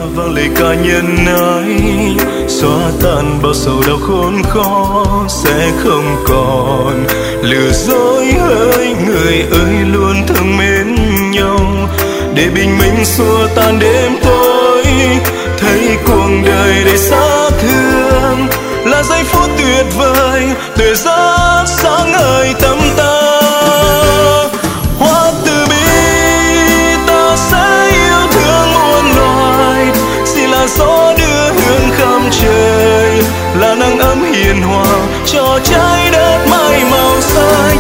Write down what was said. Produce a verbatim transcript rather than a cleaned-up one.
vang lời ca nhân ái, xóa tan bao sầu đau khốn khó sẽ không còn. Lừa dối hỡi người ơi luôn thương mến nhau, để bình minh xua tan đêm tối. Thấy cuộc đời đầy xa thương là giây phút tuyệt vời, tươi rất sáng ngời tâm ta. Hoa từ bi ta sẽ yêu thương muôn loài, xin là gió đưa hương khắp trời, là nắng ấm hiền hòa cho trái đất mãi màu xanh.